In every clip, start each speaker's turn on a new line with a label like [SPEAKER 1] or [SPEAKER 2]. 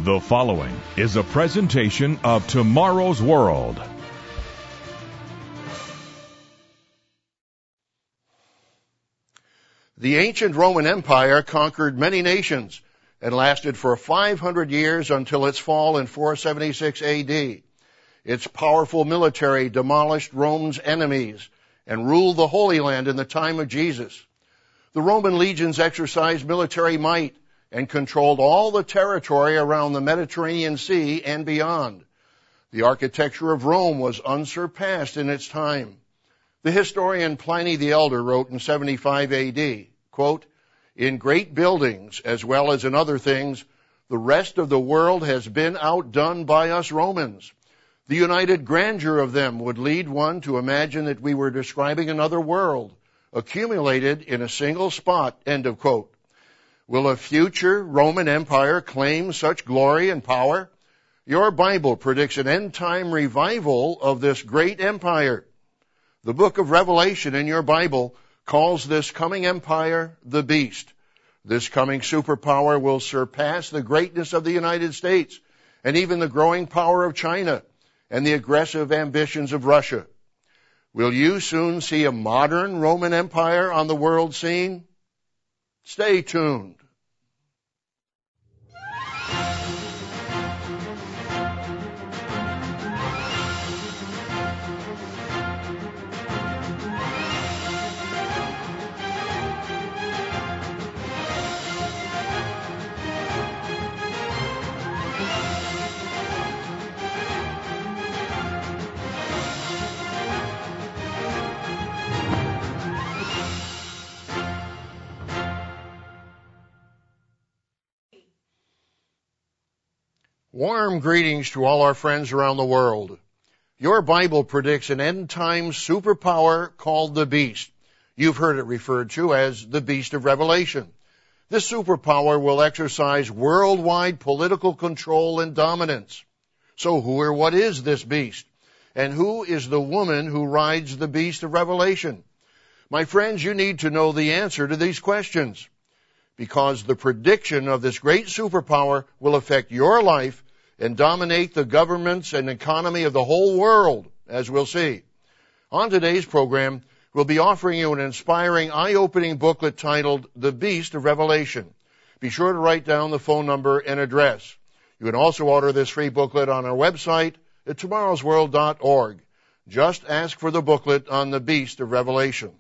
[SPEAKER 1] The following is a presentation of Tomorrow's World.
[SPEAKER 2] The ancient Roman Empire conquered many nations and lasted for 500 years until its fall in 476 AD. Its powerful military demolished Rome's enemies and ruled the Holy Land in the time of Jesus. The Roman legions exercised military might and controlled all the territory around the Mediterranean Sea and beyond. The architecture of Rome was unsurpassed in its time. The historian Pliny the Elder wrote in 75 AD, quote, "In great buildings as well as in other things, the rest of the world has been outdone by us Romans. The united grandeur of them would lead one to imagine that we were describing another world, accumulated in a single spot," end of quote. Will a future Roman Empire claim such glory and power? Your Bible predicts an end-time revival of this great empire. The book of Revelation in your Bible calls this coming empire the Beast. This coming superpower will surpass the greatness of the United States and even the growing power of China and the aggressive ambitions of Russia. Will you soon see a modern Roman Empire on the world scene? Stay tuned. Warm greetings to all our friends around the world. Your Bible predicts an end-time superpower called the Beast. You've heard it referred to as the Beast of Revelation. This superpower will exercise worldwide political control and dominance. So who or what is this beast? And who is the woman who rides the Beast of Revelation? My friends, you need to know the answer to these questions, because the prediction of this great superpower will affect your life and dominate the governments and economy of the whole world, as we'll see. On today's program, we'll be offering you an inspiring, eye-opening booklet titled The Beast of Revelation. Be sure to write down the phone number and address. You can also order this free booklet on our website at tomorrowsworld.org. Just ask for the booklet on the Beast of Revelation.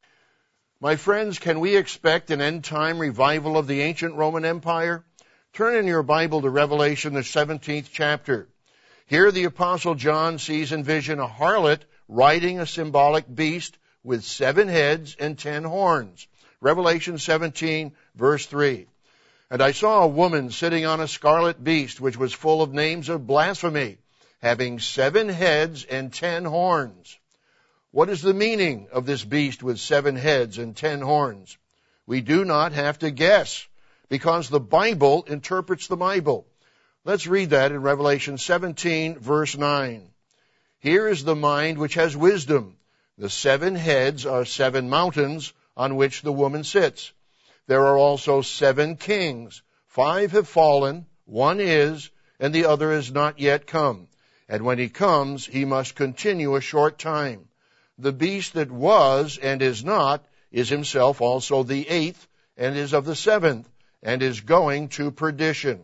[SPEAKER 2] My friends, can we expect an end-time revival of the ancient Roman Empire? Turn in your Bible to Revelation, the 17th chapter. Here the Apostle John sees in vision a harlot riding a symbolic beast with 7 heads and 10 horns. Revelation 17, verse 3. "And I saw a woman sitting on a scarlet beast, which was full of names of blasphemy, having 7 heads and 10 horns. What is the meaning of this beast with 7 heads and 10 horns? We do not have to guess, because the Bible interprets the Bible. Let's read that in Revelation 17, verse 9. "Here is the mind which has wisdom. The 7 heads are 7 mountains on which the woman sits. There are also 7 kings. 5 have fallen, 1 is, and the other is not yet come. And when he comes, he must continue a short time. The beast that was and is not is himself also the 8th, and is of the 7th, and is going to perdition."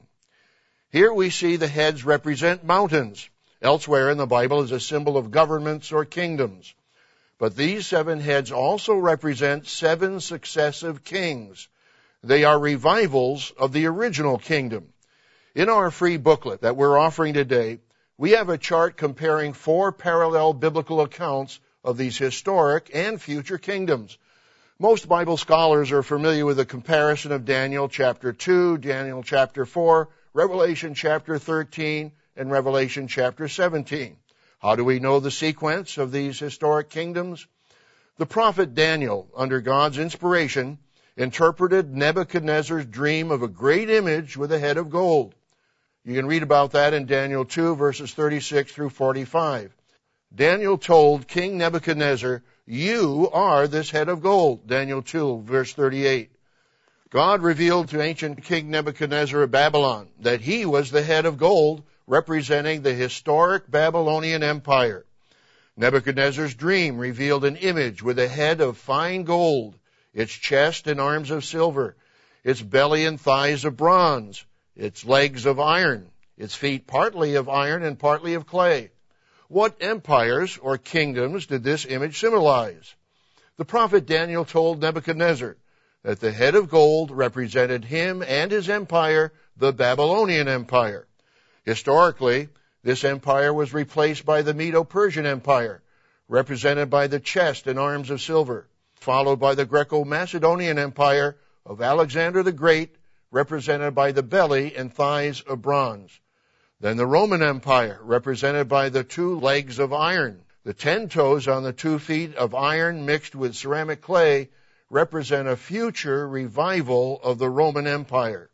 [SPEAKER 2] Here we see the heads represent mountains. Elsewhere in the Bible is a symbol of governments or kingdoms. But these 7 heads also represent 7 successive kings. They are revivals of the original kingdom. In our free booklet that we're offering today, we have a chart comparing 4 parallel biblical accounts of these historic and future kingdoms. Most Bible scholars are familiar with the comparison of Daniel chapter 2, Daniel chapter 4, Revelation chapter 13, and Revelation chapter 17. How do we know the sequence of these historic kingdoms? The prophet Daniel, under God's inspiration, interpreted Nebuchadnezzar's dream of a great image with a head of gold. You can read about that in Daniel 2, verses 36 through 45. Daniel told King Nebuchadnezzar, "You are this head of gold," Daniel 2, verse 38. God revealed to ancient King Nebuchadnezzar of Babylon that he was the head of gold, representing the historic Babylonian Empire. Nebuchadnezzar's dream revealed an image with a head of fine gold, its chest and arms of silver, its belly and thighs of bronze, its legs of iron, its feet partly of iron and partly of clay. What empires or kingdoms did this image symbolize? The prophet Daniel told Nebuchadnezzar that the head of gold represented him and his empire, the Babylonian Empire. Historically, this empire was replaced by the Medo-Persian Empire, represented by the chest and arms of silver, followed by the Greco-Macedonian Empire of Alexander the Great, represented by the belly and thighs of bronze. Then the Roman Empire, represented by the 2 legs of iron. The 10 toes on the 2 feet of iron mixed with ceramic clay represent a future revival of the Roman Empire.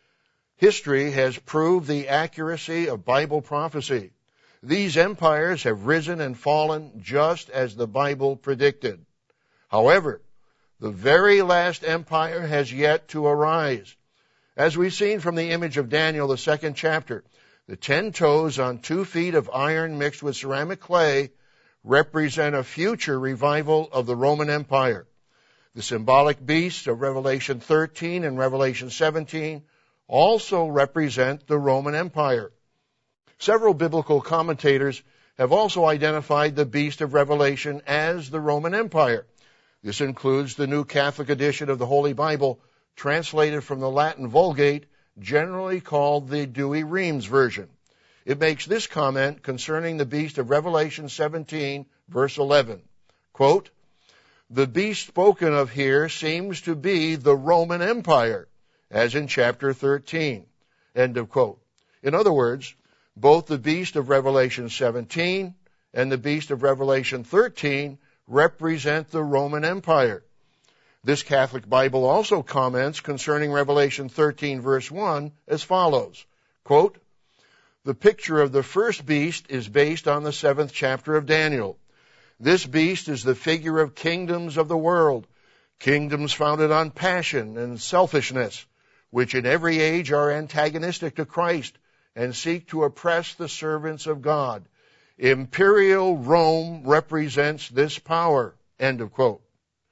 [SPEAKER 2] History has proved the accuracy of Bible prophecy. These empires have risen and fallen just as the Bible predicted. However, the very last empire has yet to arise. As we've seen from the image of Daniel, the 2nd chapter, the 10 toes on 2 feet of iron mixed with ceramic clay represent a future revival of the Roman Empire. The symbolic beasts of Revelation 13 and Revelation 17 also represent the Roman Empire. Several biblical commentators have also identified the beast of Revelation as the Roman Empire. This includes the New Catholic edition of the Holy Bible, translated from the Latin Vulgate, generally called the Douay-Rheims version. It makes this comment concerning the beast of Revelation 17, verse 11. Quote, "The beast spoken of here seems to be the Roman Empire, as in chapter 13. End of quote. In other words, both the beast of Revelation 17 and the beast of Revelation 13 represent the Roman Empire. This Catholic Bible also comments concerning Revelation 13, verse 1, as follows, quote, "The picture of the first beast is based on the 7th chapter of Daniel. This beast is the figure of kingdoms of the world, kingdoms founded on passion and selfishness, which in every age are antagonistic to Christ and seek to oppress the servants of God. Imperial Rome represents this power." End of quote.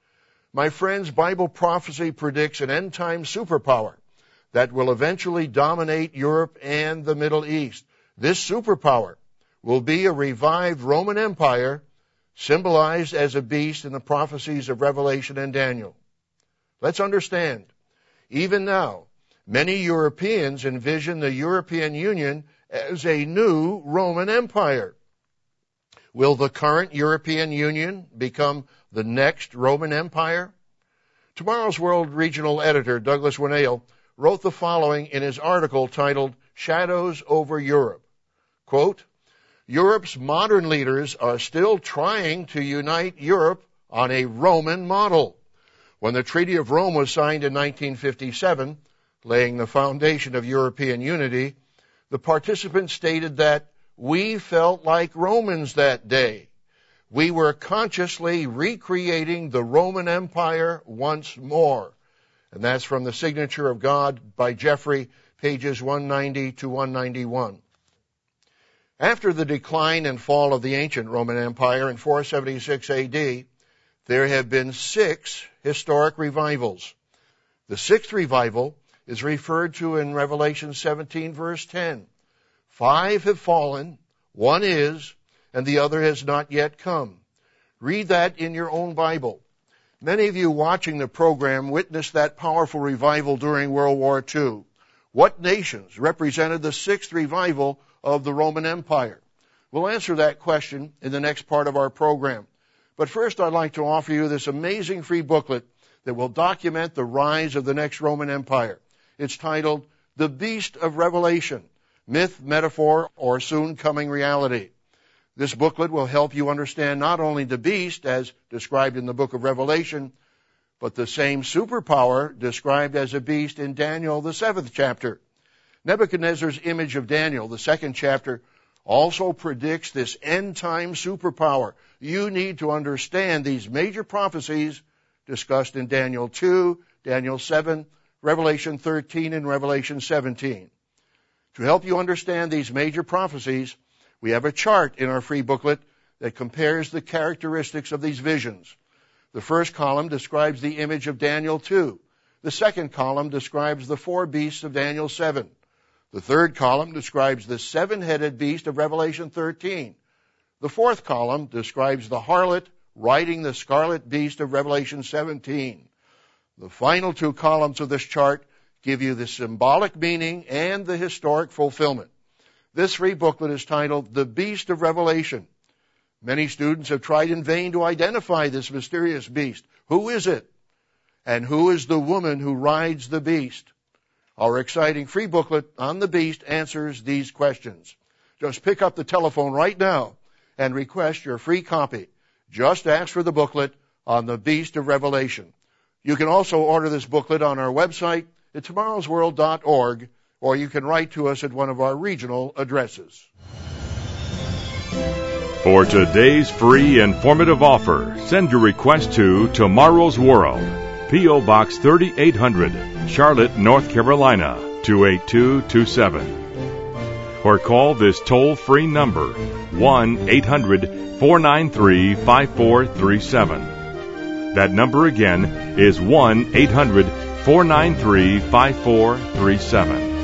[SPEAKER 2] My friends, Bible prophecy predicts an end-time superpower that will eventually dominate Europe and the Middle East. This superpower will be a revived Roman Empire, symbolized as a beast in the prophecies of Revelation and Daniel. Let's understand, even now, many Europeans envision the European Union as a new Roman Empire. Will the current European Union become the next Roman Empire? Tomorrow's World Regional Editor, Douglas Winnail, wrote the following in his article titled Shadows Over Europe. Quote, "Europe's modern leaders are still trying to unite Europe on a Roman model. When the Treaty of Rome was signed in 1957, laying the foundation of European unity, the participants stated that we felt like Romans that day. We were consciously recreating the Roman Empire once more." And that's from The Signature of God by Jeffrey, pages 190 to 191. After the decline and fall of the ancient Roman Empire in 476 AD, there have been 6 historic revivals. The 6th revival is referred to in Revelation 17, verse 10. 5 have fallen, 1 is, and the other has not yet come. Read that in your own Bible. Many of you watching the program witnessed that powerful revival during World War II. What nations represented the 6th revival of the Roman Empire? We'll answer that question in the next part of our program. But first, I'd like to offer you this amazing free booklet that will document the rise of the next Roman Empire. It's titled, The Beast of Revelation, Myth, Metaphor, or Soon Coming Reality. This booklet will help you understand not only the beast, as described in the book of Revelation, but the same superpower described as a beast in Daniel, the 7th chapter. Nebuchadnezzar's image of Daniel, the 2nd chapter, also predicts this end-time superpower. You need to understand these major prophecies discussed in Daniel 2, Daniel 7, Revelation 13, and Revelation 17. To help you understand these major prophecies, we have a chart in our free booklet that compares the characteristics of these visions. The first column describes the image of Daniel 2. The second column describes the four beasts of Daniel 7. The third column describes the seven-headed beast of Revelation 13. The fourth column describes the harlot riding the scarlet beast of Revelation 17. The final two columns of this chart give you the symbolic meaning and the historic fulfillment. This free booklet is titled The Beast of Revelation. Many students have tried in vain to identify this mysterious beast. Who is it? And who is the woman who rides the beast? Our exciting free booklet on the beast answers these questions. Just pick up the telephone right now and request your free copy. Just ask for the booklet on the Beast of Revelation. You can also order this booklet on our website at tomorrowsworld.org, or you can write to us at one of our regional addresses.
[SPEAKER 1] For today's free informative offer, send your request to Tomorrow's World, P.O. Box 3800, Charlotte, North Carolina, 28227. Or call this toll-free number, 1-800-493-5437. That number again is 1-800-493-5437.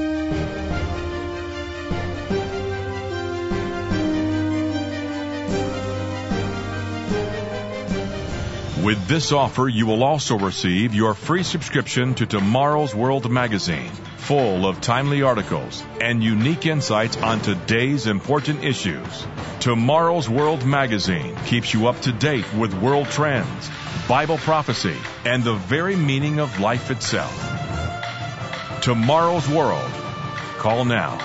[SPEAKER 1] With this offer, you will also receive your free subscription to Tomorrow's World magazine, full of timely articles and unique insights on today's important issues. Tomorrow's World magazine keeps you up to date with world trends, Bible prophecy, and the very meaning of life itself. Tomorrow's World. Call now.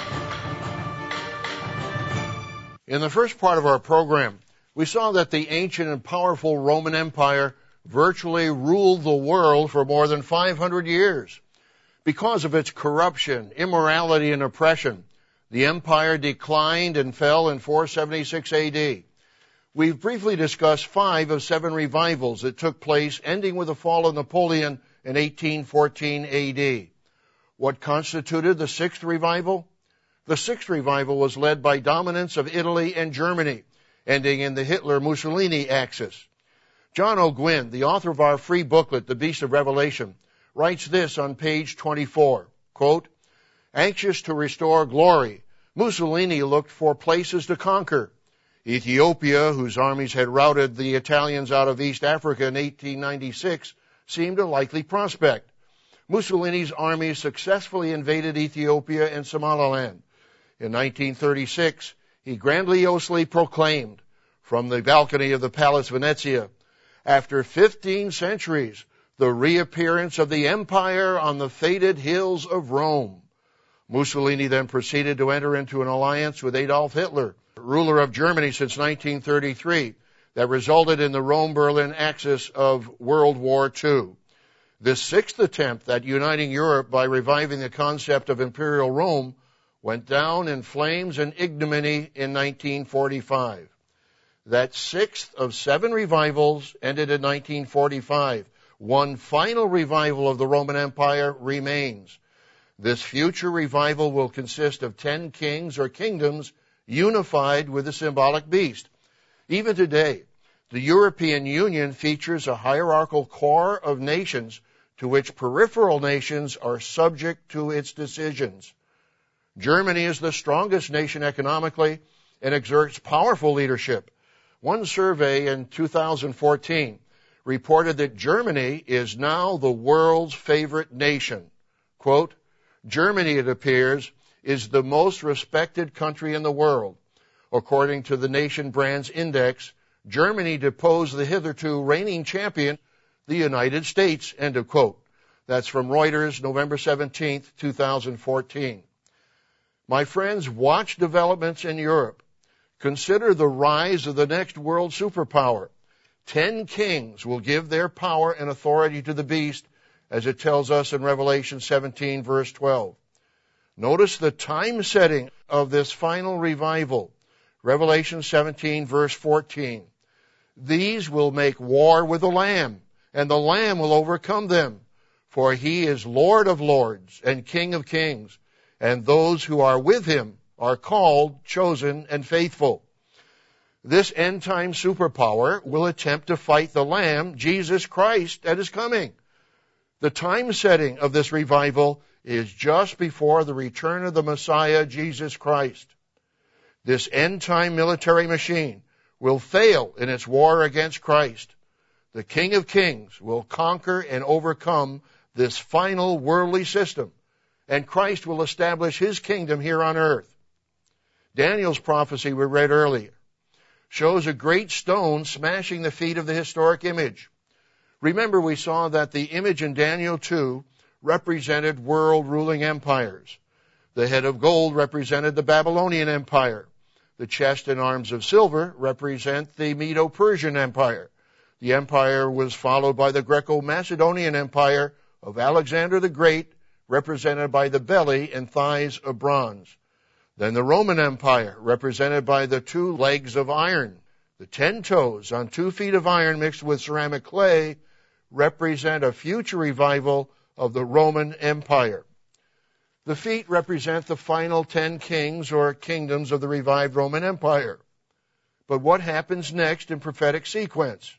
[SPEAKER 2] In the first part of our program, we saw that the ancient and powerful Roman Empire virtually ruled the world for more than 500 years. Because of its corruption, immorality, and oppression, the empire declined and fell in 476 AD. We've briefly discussed 5 of 7 revivals that took place, ending with the fall of Napoleon in 1814 AD. What constituted the 6th revival? The 6th revival was led by dominance of Italy and Germany, ending in the Hitler-Mussolini axis. John O'Gwyn, the author of our free booklet, The Beast of Revelation, writes this on page 24, quote, "Anxious to restore glory, Mussolini looked for places to conquer. Ethiopia, whose armies had routed the Italians out of East Africa in 1896, seemed a likely prospect. Mussolini's armies successfully invaded Ethiopia and Somaliland. In 1936, he grandiosely proclaimed from the balcony of the Palace Venezia, after 15 centuries, the reappearance of the empire on the fated hills of Rome. Mussolini then proceeded to enter into an alliance with Adolf Hitler, ruler of Germany since 1933, that resulted in the Rome-Berlin axis of World War II. This 6th attempt at uniting Europe by reviving the concept of Imperial Rome went down in flames and ignominy in 1945. That 6th of 7 revivals ended in 1945. One final revival of the Roman Empire remains. This future revival will consist of 10 kings or kingdoms unified with the symbolic beast. Even today, the European Union features a hierarchical core of nations to which peripheral nations are subject to its decisions. Germany is the strongest nation economically and exerts powerful leadership. One survey in 2014 reported that Germany is now the world's favorite nation. Quote, Germany, it appears, is the most respected country in the world. According to the Nation Brands Index, Germany deposed the hitherto reigning champion, the United States, end of quote. That's from Reuters, November 17th, 2014. My friends, watch developments in Europe. Consider the rise of the next world superpower. 10 kings will give their power and authority to the beast, as it tells us in Revelation 17, verse 12. Notice the time setting of this final revival. Revelation 17, verse 14. These will make war with the Lamb, and the Lamb will overcome them. For he is Lord of lords and King of kings, and those who are with him are called, chosen, and faithful. This end-time superpower will attempt to fight the Lamb, Jesus Christ, at his coming. The time setting of this revival is just before the return of the Messiah, Jesus Christ. This end-time military machine will fail in its war against Christ. The King of Kings will conquer and overcome this final worldly system, and Christ will establish his kingdom here on earth. Daniel's prophecy we read earlier shows a great stone smashing the feet of the historic image. Remember, we saw that the image in Daniel 2 represented world-ruling empires. The head of gold represented the Babylonian Empire. The chest and arms of silver represent the Medo-Persian Empire. The empire was followed by the Greco-Macedonian Empire of Alexander the Great, represented by the belly and thighs of bronze. Then the Roman Empire, represented by the 2 legs of iron. The 10 toes on 2 feet of iron mixed with ceramic clay represent a future revival of the Roman Empire. The feet represent the final 10 kings or kingdoms of the revived Roman Empire. But what happens next in prophetic sequence?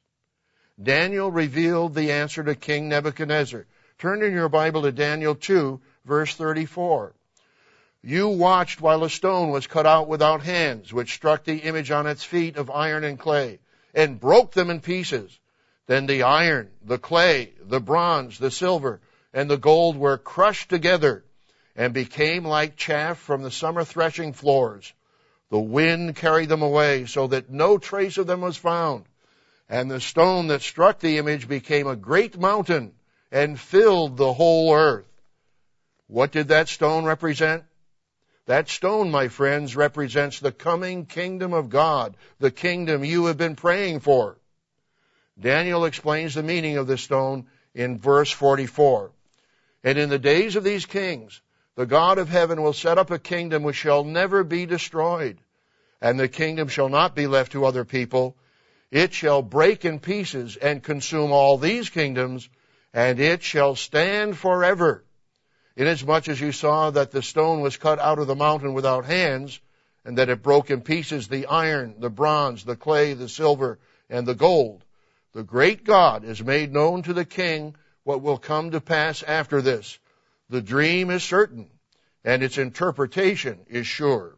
[SPEAKER 2] Daniel revealed the answer to King Nebuchadnezzar. Turn in your Bible to Daniel 2, verse 34. You watched while a stone was cut out without hands, which struck the image on its feet of iron and clay, and broke them in pieces. Then the iron, the clay, the bronze, the silver, and the gold were crushed together, and became like chaff from the summer threshing floors. The wind carried them away, so that no trace of them was found. And the stone that struck the image became a great mountain, and filled the whole earth. What did that stone represent? That stone, my friends, represents the coming kingdom of God, the kingdom you have been praying for. Daniel explains the meaning of this stone in verse 44. And in the days of these kings, the God of heaven will set up a kingdom which shall never be destroyed, and the kingdom shall not be left to other people. It shall break in pieces and consume all these kingdoms, and it shall stand forever. Inasmuch as you saw that the stone was cut out of the mountain without hands, and that it broke in pieces the iron, the bronze, the clay, the silver, and the gold, the great God has made known to the king what will come to pass after this. The dream is certain, and its interpretation is sure.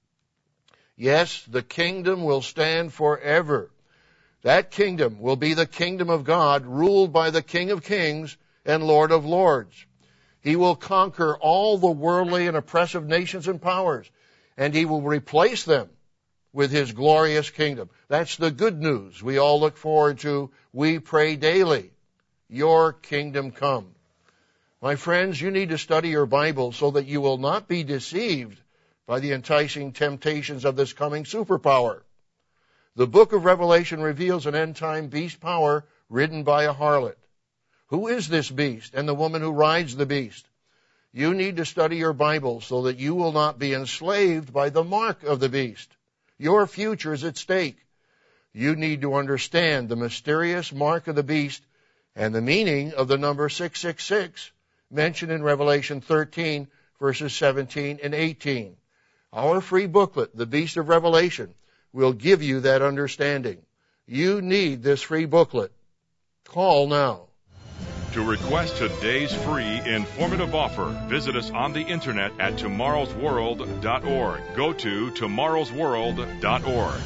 [SPEAKER 2] Yes, the kingdom will stand forever. That kingdom will be the kingdom of God, ruled by the King of Kings and Lord of Lords. He will conquer all the worldly and oppressive nations and powers, and he will replace them with his glorious kingdom. That's the good news we all look forward to. We pray daily, your kingdom come. My friends, you need to study your Bible so that you will not be deceived by the enticing temptations of this coming superpower. The book of Revelation reveals an end-time beast power ridden by a harlot. Who is this beast and the woman who rides the beast? You need to study your Bible so that you will not be enslaved by the mark of the beast. Your future is at stake. You need to understand the mysterious mark of the beast and the meaning of the number 666 mentioned in Revelation 13, verses 17 and 18. Our free booklet, The Beast of Revelation, will give you that understanding. You need this free booklet. Call now.
[SPEAKER 1] To request today's free informative offer, visit us on the internet at tomorrowsworld.org. Go to tomorrowsworld.org.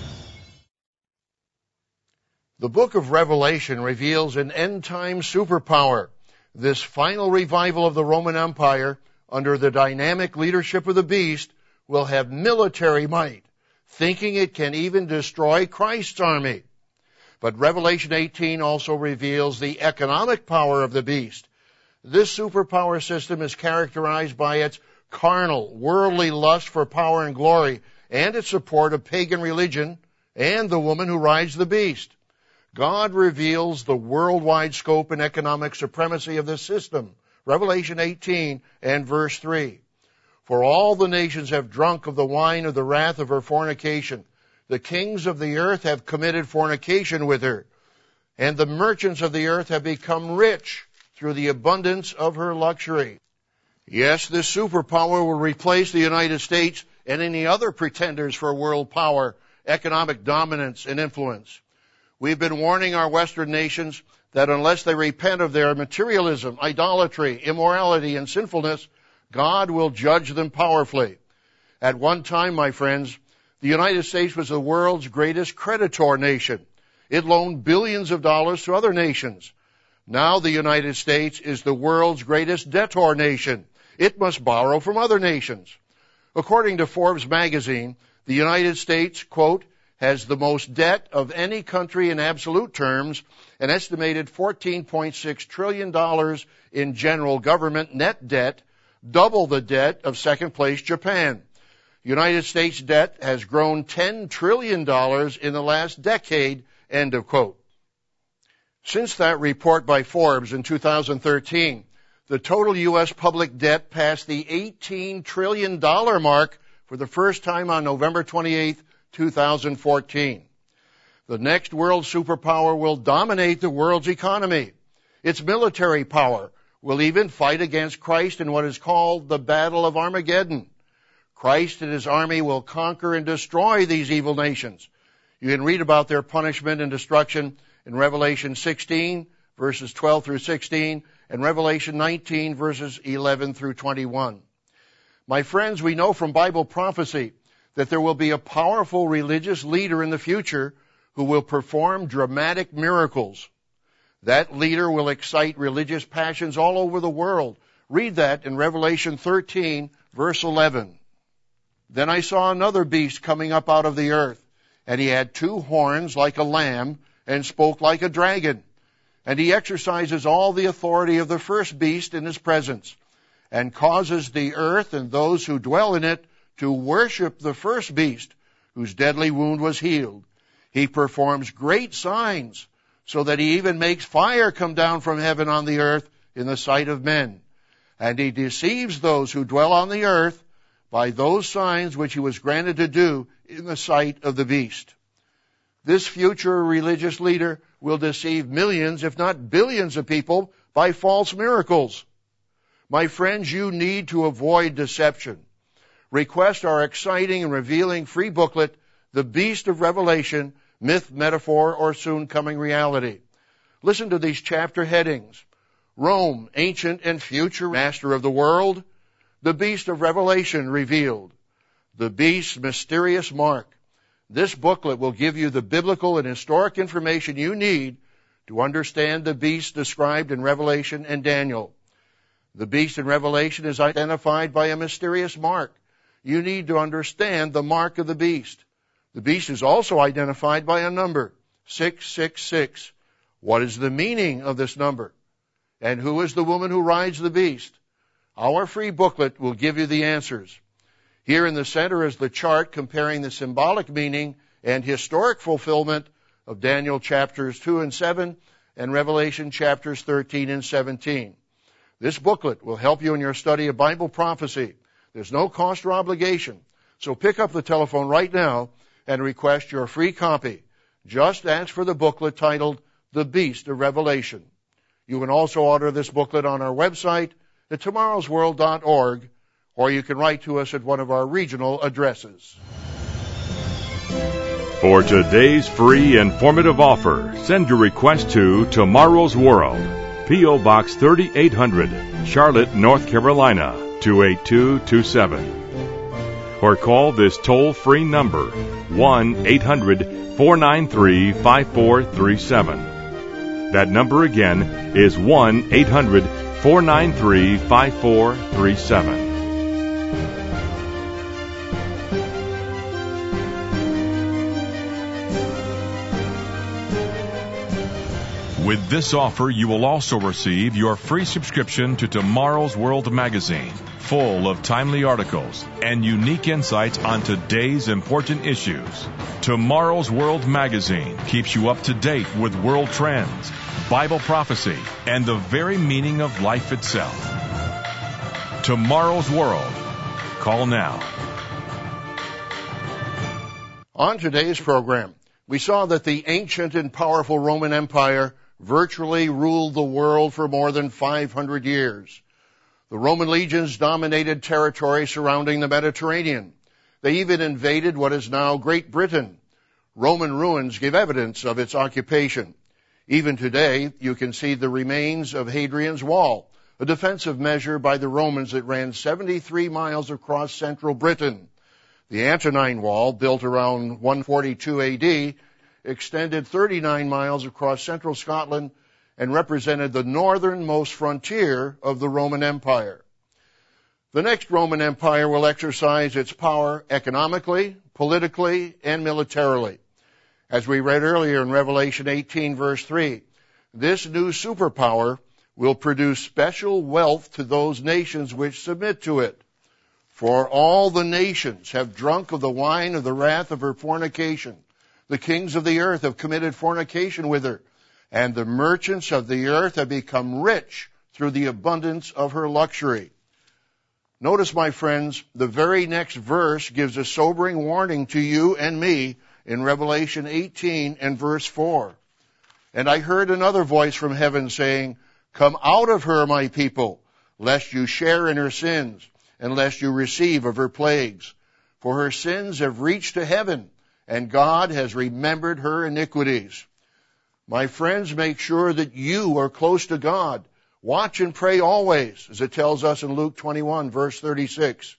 [SPEAKER 2] The book of Revelation reveals an end-time superpower. This final revival of the Roman Empire, under the dynamic leadership of the beast, will have military might, thinking it can even destroy Christ's army. But Revelation 18 also reveals the economic power of the beast. This superpower system is characterized by its carnal, worldly lust for power and glory, and its support of pagan religion and the woman who rides the beast. God reveals the worldwide scope and economic supremacy of this system. Revelation 18 and verse 3. For all the nations have drunk of the wine of the wrath of her fornication. The kings of the earth have committed fornication with her, and the merchants of the earth have become rich through the abundance of her luxury. Yes, this superpower will replace the United States and any other pretenders for world power, economic dominance, and influence. We've been warning our Western nations that unless they repent of their materialism, idolatry, immorality, and sinfulness, God will judge them powerfully. At one time, my friends, the United States was the world's greatest creditor nation. It loaned billions of dollars to other nations. Now the United States is the world's greatest debtor nation. It must borrow from other nations. According to Forbes magazine, the United States, quote, has the most debt of any country in absolute terms, an estimated $14.6 trillion in general government net debt, double the debt of second place Japan. United States debt has grown $10 trillion in the last decade, end of quote. Since that report by Forbes in 2013, the total U.S. public debt passed the $18 trillion mark for the first time on November 28, 2014. The next world superpower will dominate the world's economy. Its military power will even fight against Christ in what is called the Battle of Armageddon. Christ and his army will conquer and destroy these evil nations. You can read about their punishment and destruction in Revelation 16, verses 12 through 16, and Revelation 19, verses 11 through 21. My friends, we know from Bible prophecy that there will be a powerful religious leader in the future who will perform dramatic miracles. That leader will excite religious passions all over the world. Read that in Revelation 13, verse 11. Then I saw another beast coming up out of the earth, and he had 2 horns like a lamb, and spoke like a dragon. And he exercises all the authority of the first beast in his presence, and causes the earth and those who dwell in it to worship the first beast, whose deadly wound was healed. He performs great signs, so that he even makes fire come down from heaven on the earth in the sight of men. And he deceives those who dwell on the earth by those signs which he was granted to do in the sight of the beast. This future religious leader will deceive millions, if not billions of people by false miracles. My friends, you need to avoid deception. Request our exciting and revealing free booklet, The Beast of Revelation, Myth, Metaphor, or Soon Coming Reality. Listen to these chapter headings. Rome, ancient and future master of the world. The Beast of Revelation revealed. The Beast's mysterious mark. This booklet will give you the biblical and historic information you need to understand the beast described in Revelation and Daniel. The beast in Revelation is identified by a mysterious mark. You need to understand the mark of the beast. The beast is also identified by a number, 666. What is the meaning of this number? And who is the woman who rides the beast? Our free booklet will give you the answers. Here in the center is the chart comparing the symbolic meaning and historic fulfillment of Daniel chapters 2 and 7 and Revelation chapters 13 and 17. This booklet will help you in your study of Bible prophecy. There's no cost or obligation. So pick up the telephone right now and request your free copy. Just ask for the booklet titled The Beast of Revelation. You can also order this booklet on our website at tomorrowsworld.org, or you can write to us at one of our regional addresses.
[SPEAKER 1] For today's free informative offer, send your request to Tomorrow's World, P.O. Box 3800, Charlotte, North Carolina, 28227. Or call this toll-free number, 1-800-493-5437. That number again is 1-800-493-5437. With this offer, you will also receive your free subscription to Tomorrow's World magazine, full of timely articles and unique insights on today's important issues. Tomorrow's World magazine keeps you up to date with world trends, Bible prophecy, and the very meaning of life itself. Tomorrow's World. Call now.
[SPEAKER 2] On today's program, we saw that the ancient and powerful Roman Empire virtually ruled the world for more than 500 years. The Roman legions dominated territory surrounding the Mediterranean. They even invaded what is now Great Britain. Roman ruins give evidence of its occupation. Even today, you can see the remains of Hadrian's Wall, a defensive measure by the Romans that ran 73 miles across central Britain. The Antonine Wall, built around 142 AD, extended 39 miles across central Scotland and represented the northernmost frontier of the Roman Empire. The next Roman Empire will exercise its power economically, politically, and militarily. As we read earlier in Revelation 18, verse 3, this new superpower will produce special wealth to those nations which submit to it. For all the nations have drunk of the wine of the wrath of her fornication. The kings of the earth have committed fornication with her, and the merchants of the earth have become rich through the abundance of her luxury. Notice, my friends, the very next verse gives a sobering warning to you and me in Revelation 18 and verse 4. And I heard another voice from heaven saying, "Come out of her, my people, lest you share in her sins, and lest you receive of her plagues. For her sins have reached to heaven, and God has remembered her iniquities." My friends, make sure that you are close to God. Watch and pray always, as it tells us in Luke 21, verse 36.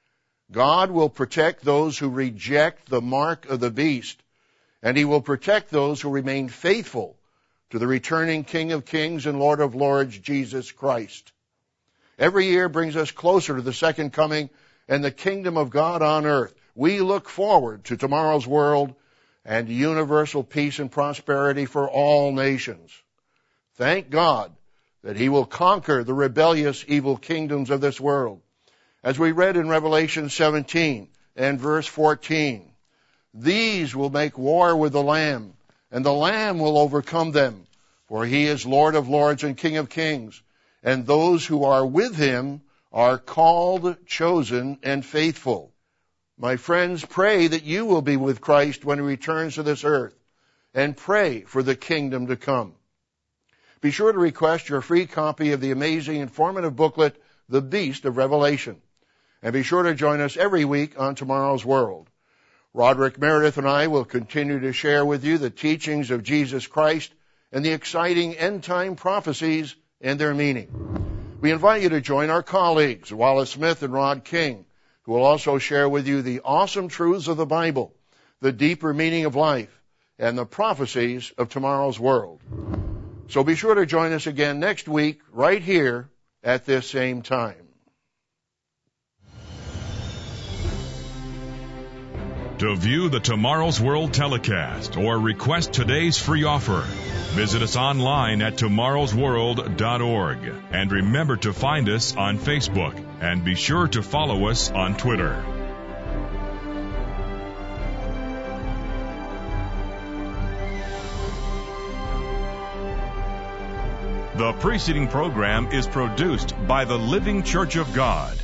[SPEAKER 2] God will protect those who reject the mark of the beast, and he will protect those who remain faithful to the returning King of Kings and Lord of Lords, Jesus Christ. Every year brings us closer to the second coming and the kingdom of God on earth. We look forward to tomorrow's world and universal peace and prosperity for all nations. Thank God that he will conquer the rebellious evil kingdoms of this world. As we read in Revelation 17 and verse 14, these will make war with the Lamb, and the Lamb will overcome them, for he is Lord of lords and King of kings, and those who are with him are called, chosen, and faithful. My friends, pray that you will be with Christ when he returns to this earth, and pray for the kingdom to come. Be sure to request your free copy of the amazing informative booklet, The Beast of Revelation. And be sure to join us every week on Tomorrow's World. Roderick Meredith and I will continue to share with you the teachings of Jesus Christ and the exciting end-time prophecies and their meaning. We invite you to join our colleagues, Wallace Smith and Rod King, who will also share with you the awesome truths of the Bible, the deeper meaning of life, and the prophecies of tomorrow's world. So be sure to join us again next week, right here at this same time.
[SPEAKER 1] To view the Tomorrow's World telecast or request today's free offer, visit us online at tomorrowsworld.org. And remember to find us on Facebook, and be sure to follow us on Twitter. The preceding program is produced by the Living Church of God